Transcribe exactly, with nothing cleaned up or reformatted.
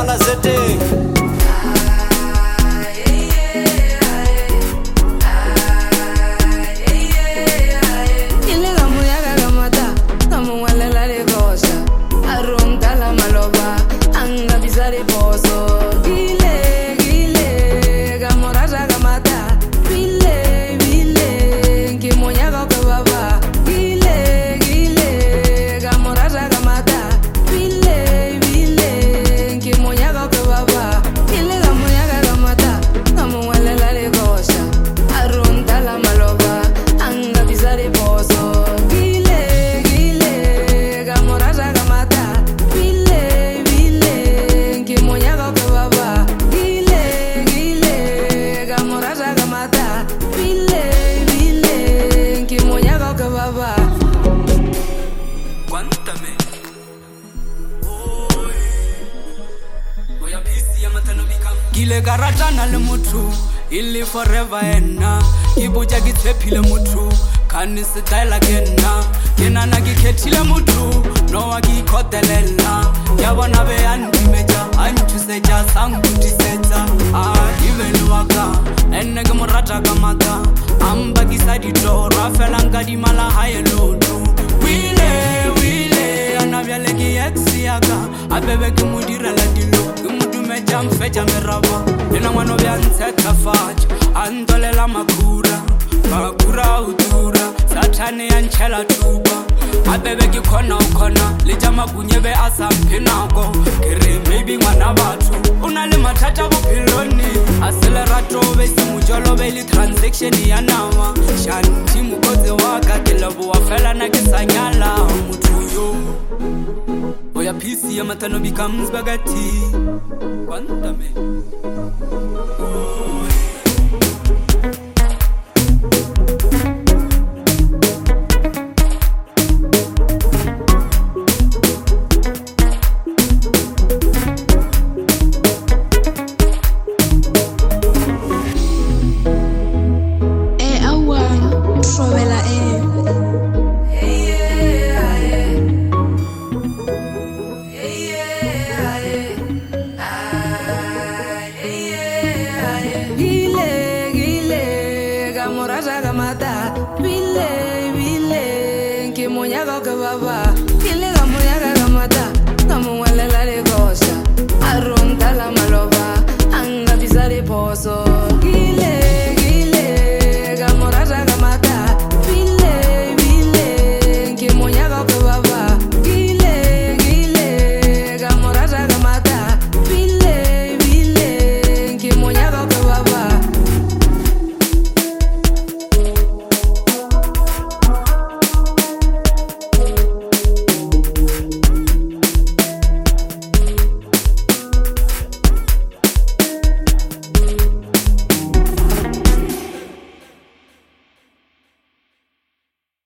Sala Zete. Gile garatana le mutu ili forever ena ibuja gitsepile mutu kani style again na kena na gikhetile mutu no wagikhodelela yabona be andimeja antuseja sangutisetsa ah even waka enne ke morata ka maka amba gisadi do rafela ngadi mala hayelo wile wile anabyale ki exiaka abebe ke mudira la dilo jam feja meraba ena mwana bya ntsetha fatsha andolela makura makura utura sathane yanchela tuba abebe ke khona ukhona le jama kunyebe asamphenako kere maybe mwana bathu una le mathata bophiloni asele rato be simujolo be le transaction ya nawa shanti mukoze wa ka ke lobo wa fela na ke sanyala muthu yo oya peace ya matano becomes bagati cuéntame. Eh, agua, sovela eh. Bile, bile, que moñaga que baba.